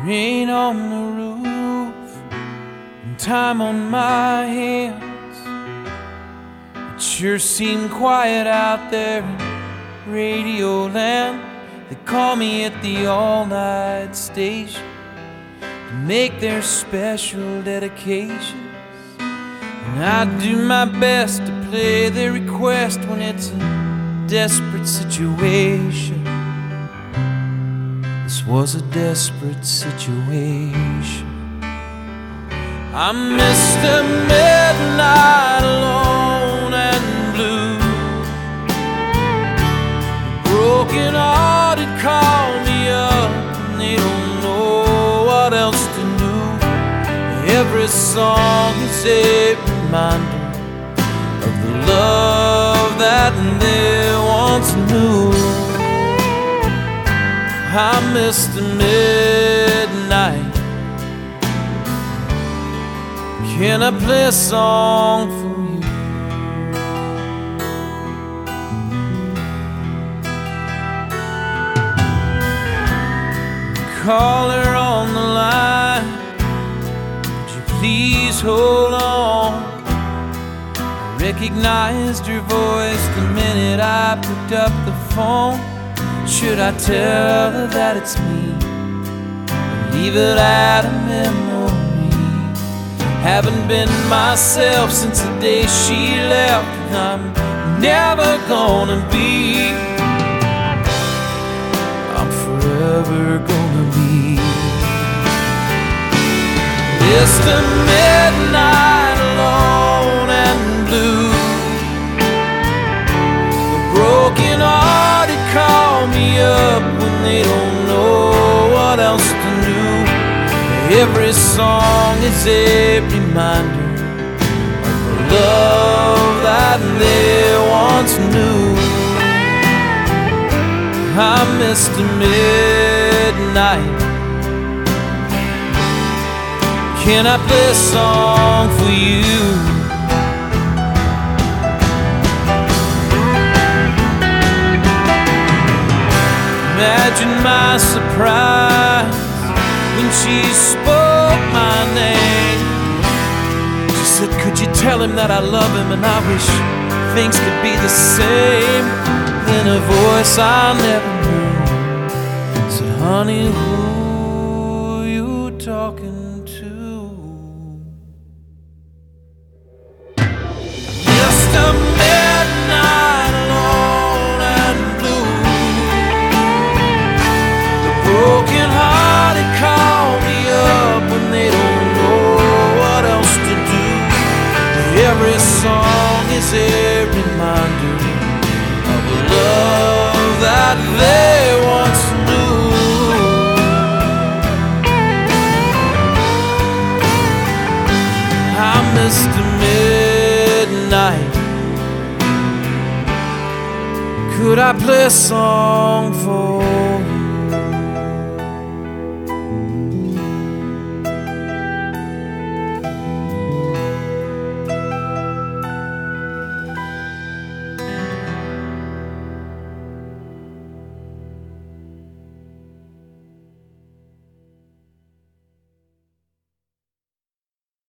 Rain on the roof and time on my hands. It sure seemed quiet out there in Radio Land. They call me at the all-night station to make their special dedications, and I do my best to play their request when it's a desperate situation. This was a desperate situation. I'm Mr. Midnight, alone and blue. Broken hearted call me up, and they don't know what else to do. Every song is a reminder of the love that they once knew. I'm Mr. Midnight. Can I play a song for you? Caller on the line, would you please hold on? I recognized your voice the minute I picked up the phone. Should I tell her that it's me, or leave it at a memory? Haven't been myself since the day she left, and I'm never gonna be. I'm forever gonna be Mr. Midnight, alone and blue. The broken hearted call me up when they don't know what else to do. Every song is a reminder of the love that they once knew. I'm Mr. Midnight. Can I play a song for you? Imagine my surprise when she spoke my name. She said, could you tell him that I love him and I wish things could be the same? Then a voice I never knew said, honey, who you talking to? Mr. Midnight, alone and blue. The broken hearted call me up when they don't know what else to do. Every song is a reminder of a love that they once knew. I'm Mr. Midnight. Could I play a song for